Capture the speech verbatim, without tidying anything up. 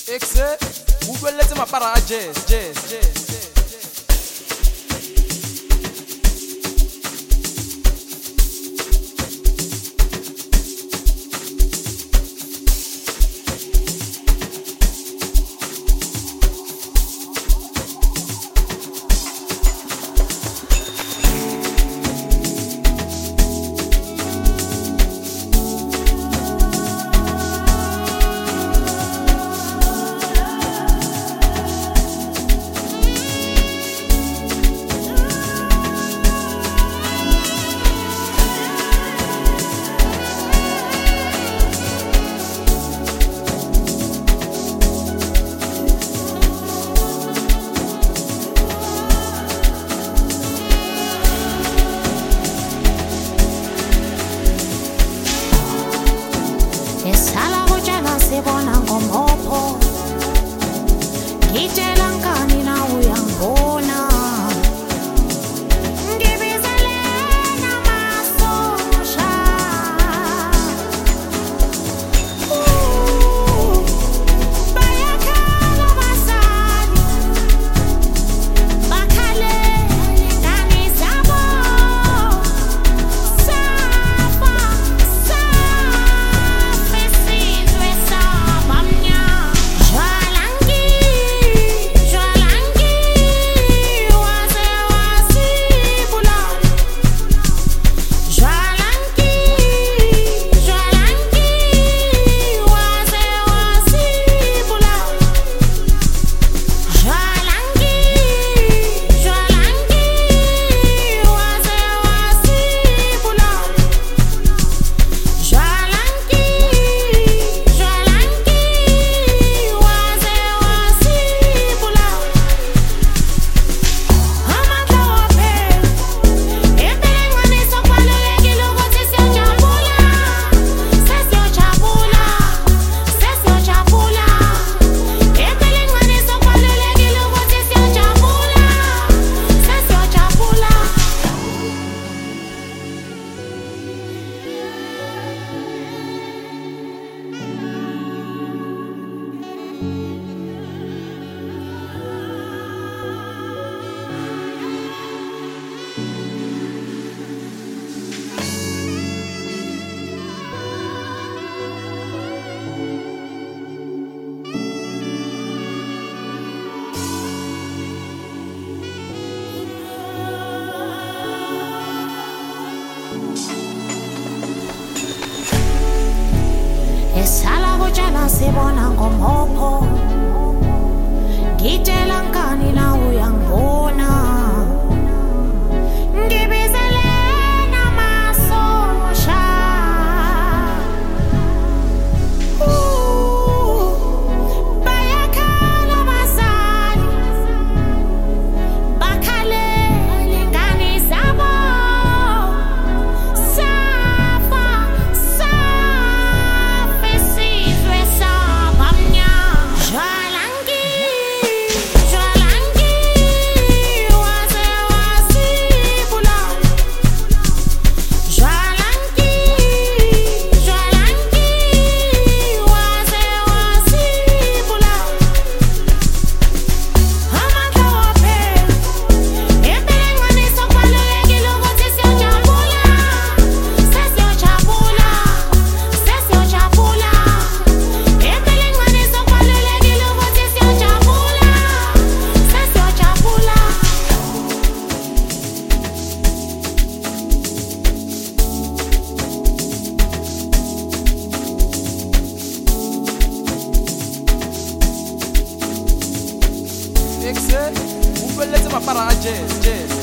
Exe, ubeleze mapara a jazz, jazz, jazz, jazz. Esala kutshela sibona ngomhopho ngitshela ngani na uyangibona ngibizele namasosha bayakhala abazali bakhalela ingane zabo safa safa esizwe sabamnya jwalangi jwalangi waze wasibula jwalangi jwalangi waze wasibula jwalangi jwalangi waze wasibula jwalangi jwalangi waze wasibula amandla waphela empeleni sokubalulekile ukuthi siyojabula sesiyojabula sesiyojabula empeleni sokubalulekile ukuthi siyojabula sesiyojabula esala kutshela sibona ngomhopho ngitshela ngani na uyangibona ngibizele namasosha bayakhala abazali bakhalela ingane zabo safa safa esizwe sabamnya jwalangi jwalangi waze wasibula jwalangi jwalangi waze wasibula amandla waphela empeleni sokubalulekile ukuthi siyojabula sesiyojabula sesiyojabula empeleni sokubalulekile ukuthi siyojabula sesiyojabula Exe, ubeleze mapara a jazz, jazz.